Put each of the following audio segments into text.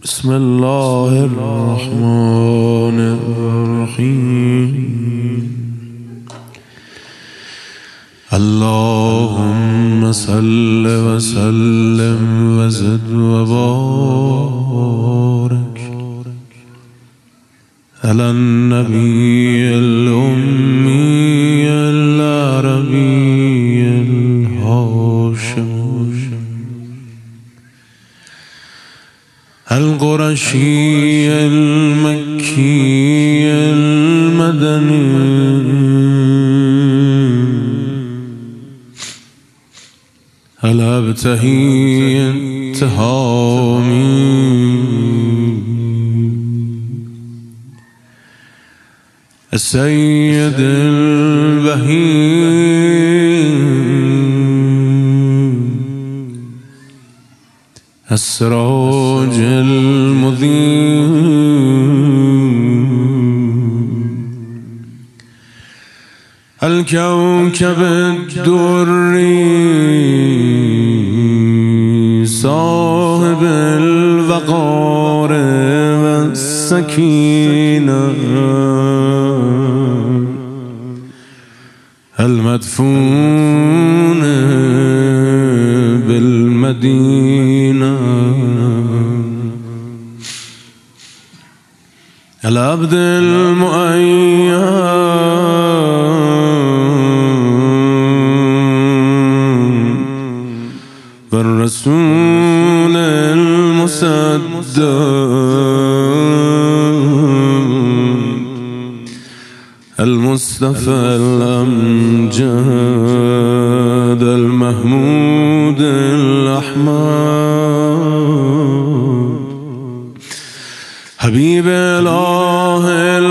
بسم الله الرحمن الرحیم. اللهم صل وسلم وزد وبارك على النبي الأمي العربي الهاشمي القرشي المكي المدني الابتهي التهامي السيد البهي السراج المضيء الكوكب الدري صاحب الوقار والسكينة المدفون بالمدينة العبد المؤيد والرسول المصدق المصطفى الأمجد المحمود الأحمد حبيب الله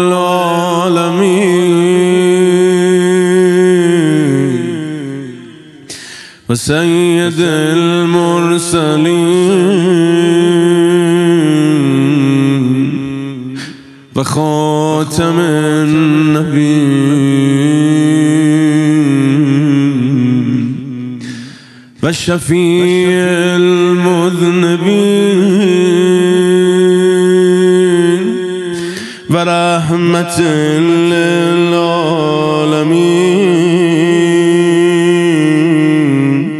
العالمين وسيد المرسلين وخاتم النبيين والشفيع المذنبين ورحمة للعالمين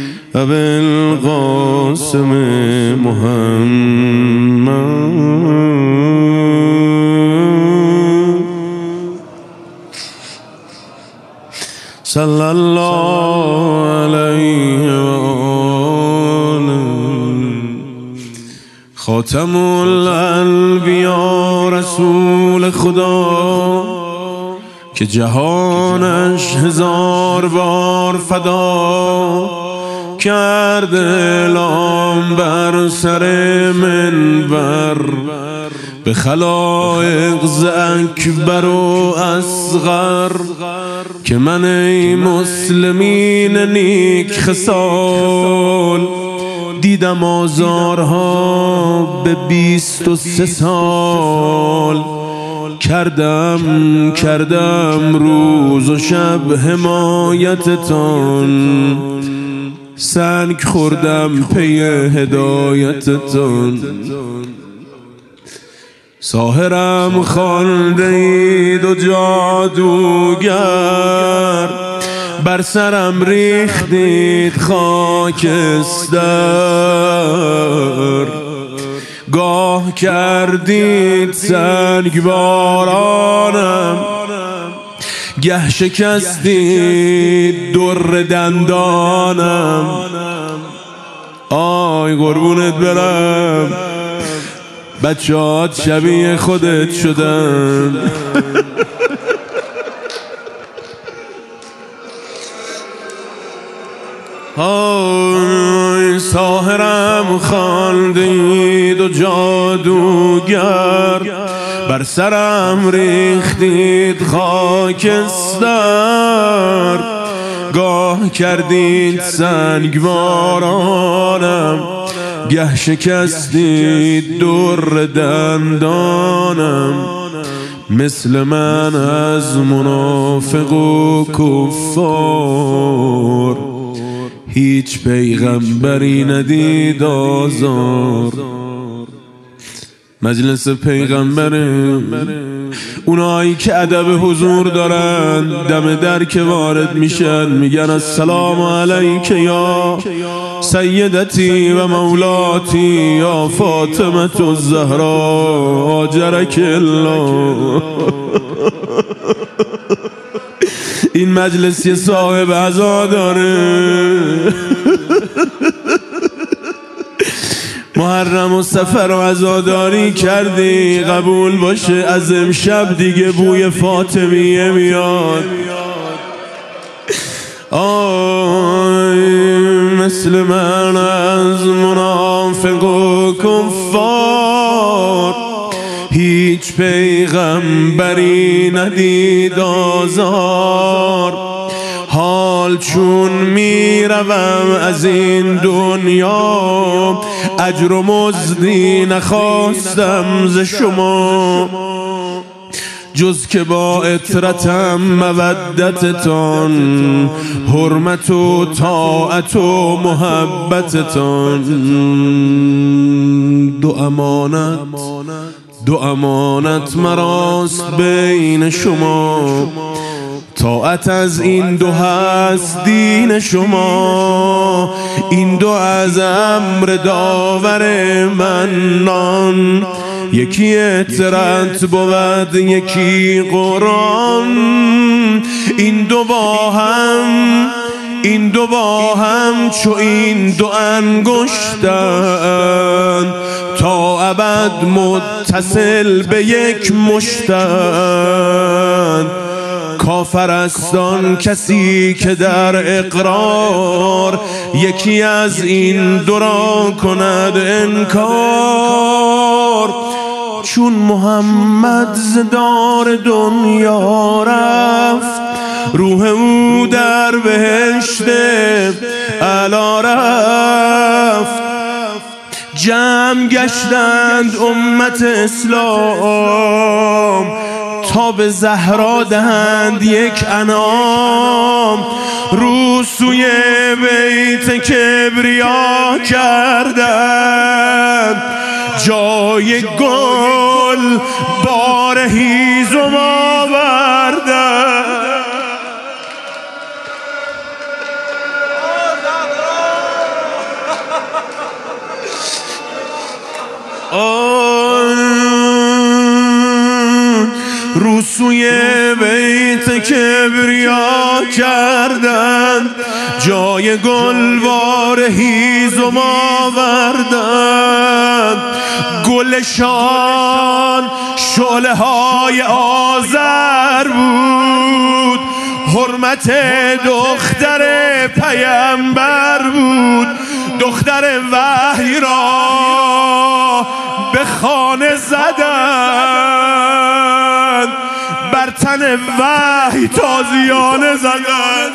وبالقاسم محمد صلى الله عليه وآله. خاتم الانبیا رسول خدا که جهانش هزار بار فدا کرد اعلام بر سر منبر به خلایق ز اکبر و اصغر که من ای مسلمین نیک خصال دیدم آزارها به 23 سال کردم روز و شب حمایتتان سنگ خوردم پی هدایتتان ساحرم خوانده اید و جادوگر بر سرم ریختید خاکستر گاه کردید سنگ بارانم گه شکستید در دندانم آی قربونت برم بچه‌هات شبیه خودت شدن آی ساحرم خواندید و جادوگر بر سرم ریختید خاکستر گاه کردید سنگ بارانم گه شکستید در دندانم مثل من از منافق و کفار هیچ پیغمبری ندید آزار مجلس پیغمبره، اونایی که ادب حضور دارن دم در که وارد میشن میگن السلام علیک یا سیدتی و مولاتی یا فاطمه الزهرا اجرک الله. این مجلس یه صاحب عزا داره. محرم و سفر و عزاداری کردی، قبول باشه از امشب دیگه بوی فاطمیه میاد. آی مثل من از منافق و کفار هیچ پیغمبری ندید آزار. حال چون میروم از این دنیا اجر و مزدی نخواستم ز شما، جز که با عطرتم مودتتان، حرمت و طاعت و محبتتان. دو امانت مراست بین شما، طاعت از این دو هست دین شما. این دو از امر داور منان، یکی عطرت بود یکی قرآن. این دو با هم چو این دو انگشتند، تا ابد متصل به یک مشتند. کافر است آن کسی که در اقرار یکی از این دو را کند انکار. چون محمد ز دار دنیا رفت، روح او در بهشت اعلی رفت. جمع گشتند امت اسلام، تا به زهرا دهند یک انعام. رو سوی بیت کبریا کردند، جای گل بار هیزم آوردند. رو سوی بیت کبریا کردند، جای گلوار هیزم آوردند. گلشان شعله های آذر بود، حرمت دختر پیامبر بود. دختر وحی را به خانه زدند، بر تن وحی تازیانه زدند.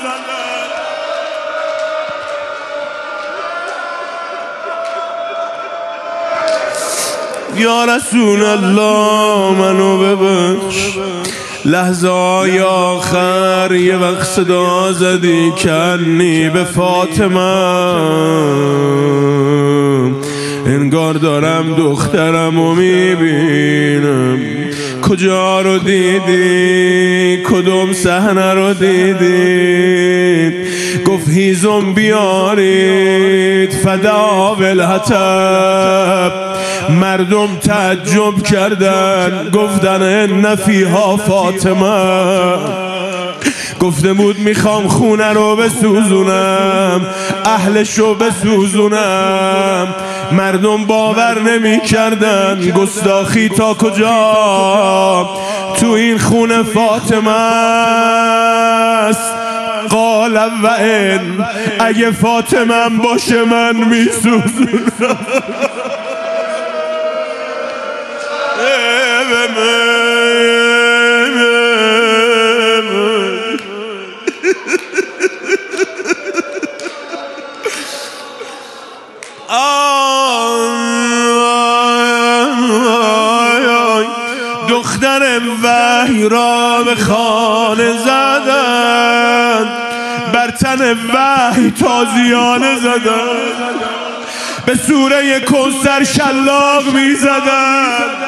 یا رسول الله منو ببخش، لحظه های آخر یه وقت صدا زدی کنی به فاطمه، انگار دارم دخترم رو میبینم. کجا رو دیدی؟ کدوم صحنه رو دیدی؟ گفت هیزم بیارید فدا بالحطب. مردم تعجب کردن، گفتن ان فیها فاطمه. گفته بود میخوام خونه رو بسوزونم، اهلش رو بسوزونم. مردم باور نمی کردن. گستاخی تا کجا؟ تو این خونه فاطمه است. قال و ان، اگه فاطمه باشه من میسوزونم. دختر وحی را به خانه زدند، بر تن وحی تازیانه زدند، به سوره کوثر شلاق می زدند.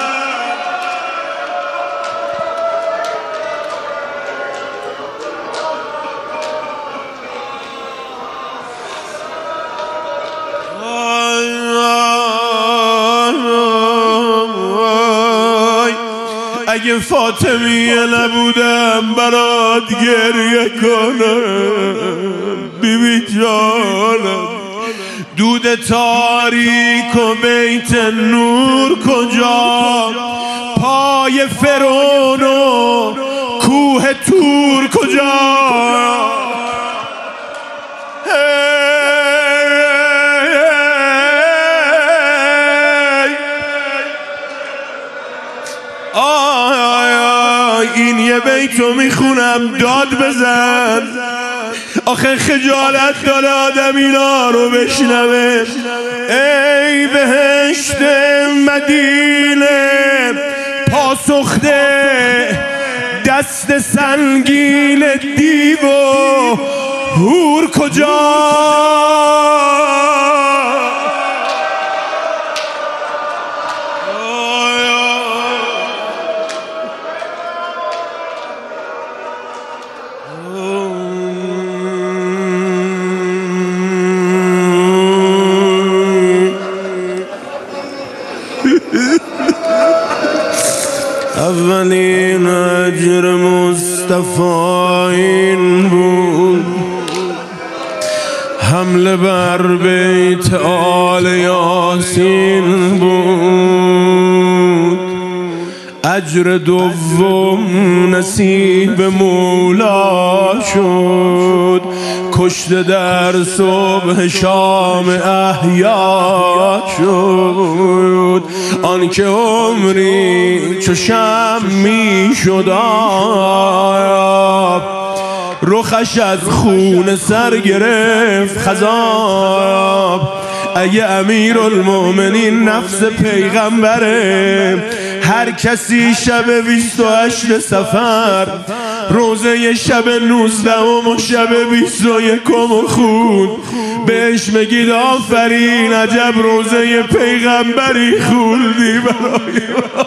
اگه فاطمیه نبودم برات گریه کنم بیبی جانم. دود تاریک و بیت نور کجا؟ پای فرعون و کوه تور کجا؟ این یه بیتو میخونم داد بزن، آخه خجالت داره آدم اینا رو بشنوه. ای بهشت مدینه پاسخده دست سنگین دیو و هور کجا؟ اولین اجر مصطفی این بود، حمله بر بیت آل یاسین بود. اجر دوم نصیب مولا شد، کشته در صبح شام احیا شد. آن که عمری چو شمع می شد رخش از خون سر گرفت خضاب. اگه امیر المؤمنین نفس پیغمبره، هر کسی شب 28 صفر روزه شب 19 و شب 21 خون بهش میگید آفرین، عجب روزه پیغمبری خوندی برای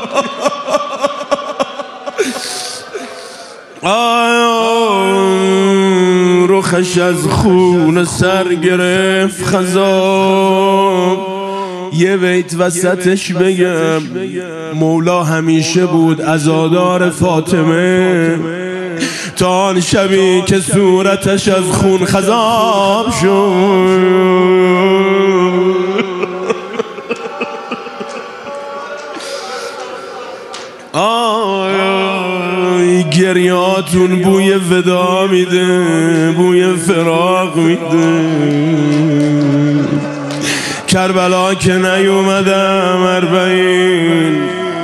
رخش از خون سر گرفت خضاب. یه بیت وسطش بگم، مولا همیشه بود عزادار فاطمه تا آن شبی که صورتش از خون خضاب شد. گریاتون بوی ودا میده، بوی فراق میده. کربلا که نیومدم اربعین،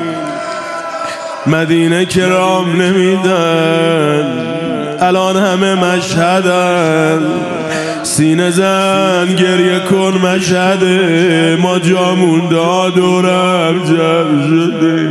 مدینه که رام نمیدن، الان همه مشهدن. سینه زن گریه کن مشهد ما، جامون دادورم جمع شده.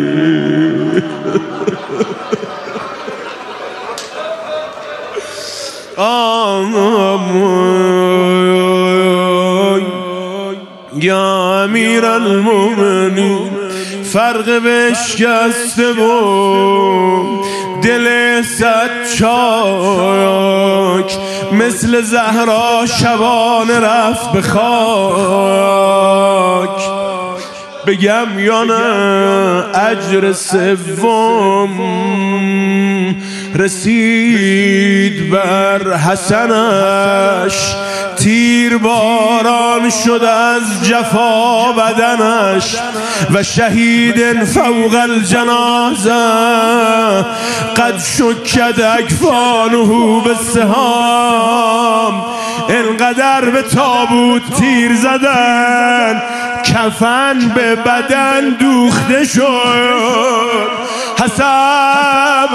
یا امیر المؤمنین فرق بشکسته بود دل صد چاک، مثل زهرا شبانه رفت به خاک. بگم یا نه اجر سوم رسید بر حسنش، تیر باران شد از جفا بدنش. و شهید فوق الجنازه قد شکد اکفانه بالسهام. انقدر به تابوت تیر زدن کفن به بدن دوخته شد. حسب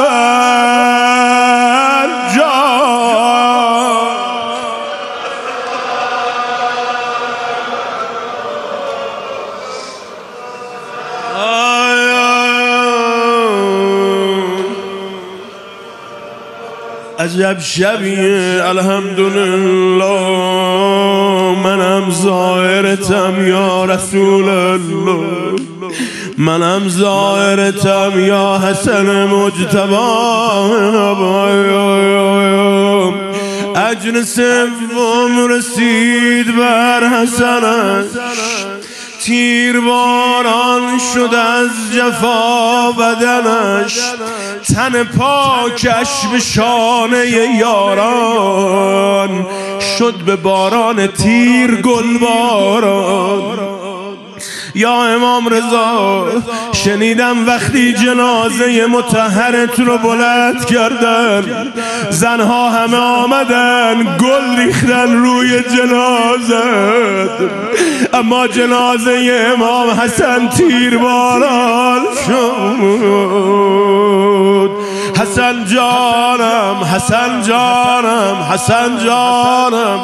عجب شبیه الحمدلله، منم زائرتم یا رسول الله، منم زائرتم یا حسن مجتبی. اجر سوم رسید بر حسنش، تیر باران شد از جفا بدنش، تن پاکش به شانه یاران شد به باران تیر گل باران. یا امام رضا شنیدم وقتی جنازه مطهرت رو بلند کردن زنها همه آمدن گل ریختن روی جنازه، اما جنازه امام حسن تیرباران شد. حسن جانم، حسن جانم، حسن جانم،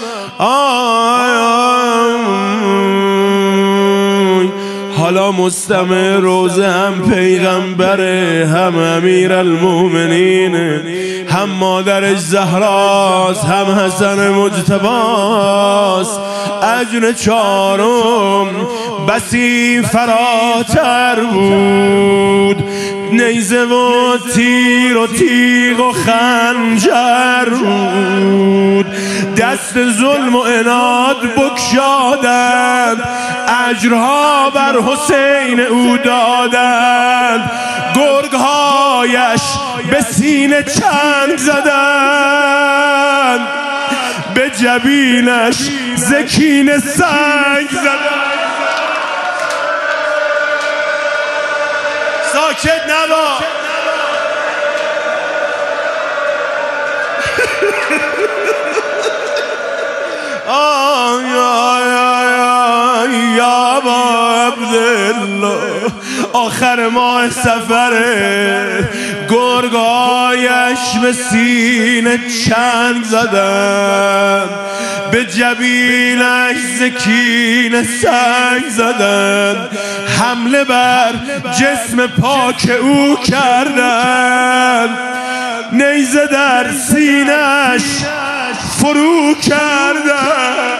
حالا مستمع روزه هم پیغمبره، هم امیر المومنین، هم مادرش زهراست، هم حسن مجتباست. اجر چارم بسی فراتر بود، نیزه و تیر و تیغ و خنجر بود. دست ظلم و عناد بگشادند، اجرها بر حسین او دادند. گرگهایش به سینه چنگ زدند، به جبینش زکین سنگ زدند. ساکت نبا. یا با عبدالله آخر ماه سفره، گرگایش به سینه چنگ زدن، به جبینش زکین سنگ زدن، حمله بر جسم پاک او کردن، نیزه در سینش فرو کردن.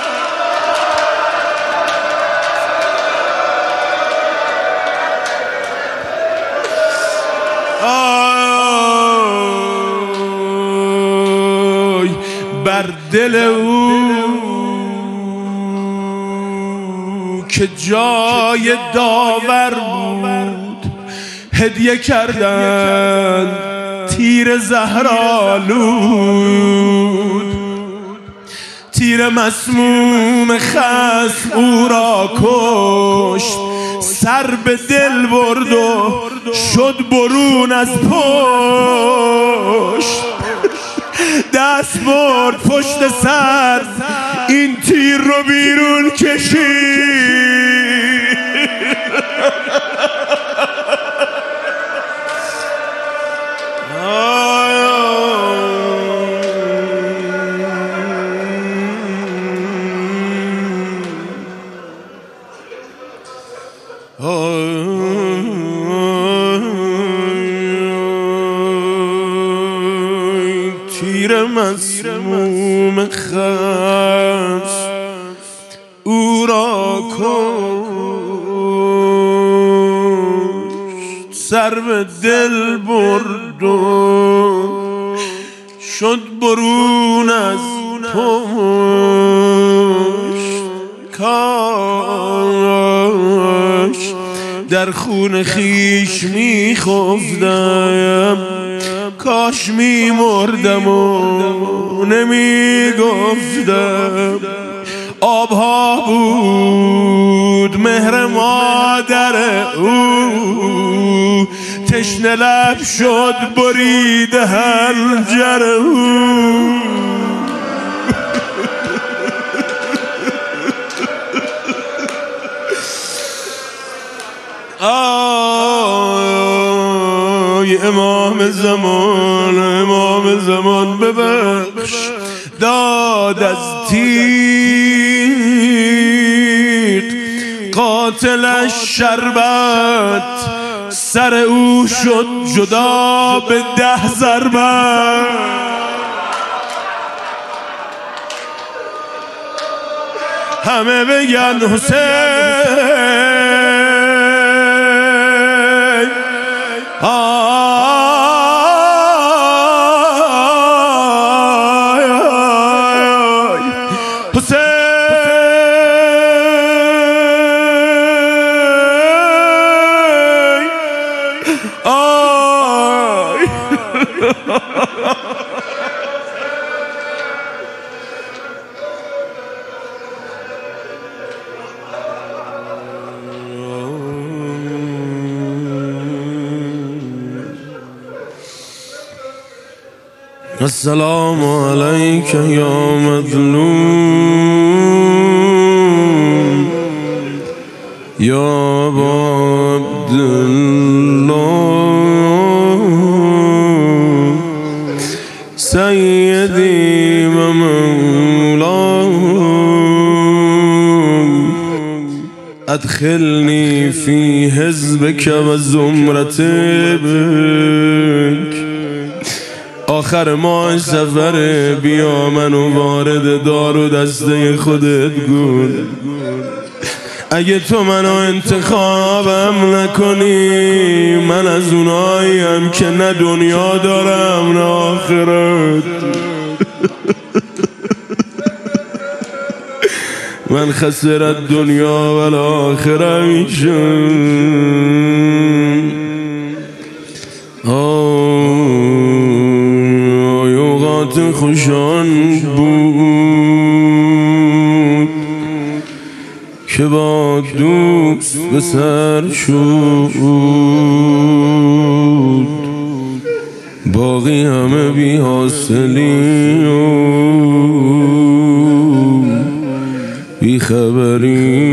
بر دل او که جای داور بود هدیه کردن تیر زهرآلود. تیر مسموم خصم او را کشت، سر به دل برد و شد برون از پشت. دست برد پشت سر این تیر رو بیرون کشید. تیر مسموم خصم او را کشت، سر به دل برد و شد برون از پشت. کاش در خون خیش می خفتم، کاش می مردم و نمی گفتم. آبها بود مهر مادر او، تشنه لب شد برید حنجر او. امام زمان، امام زمان ببخش. داد از تیغ قاتلش شربت، سر او شد جدا به 10 ضربت. همه بگن حسین. السلام عليك يا مظلوم يا أبا عبد الله سيدي ومولاي أدخلني في حزبك وزمرتك آخر ماه سفر بیا منو وارد دار و دسته خودت گون اگه تو منو انتخابم نکنی من از اوناییم که نه دنیا دارم نه آخرت من خسرت دنیا و آخرت میشم اوقات خوشان بود که با دوست به سر شد باقی همه بی حاصلی و بی خبری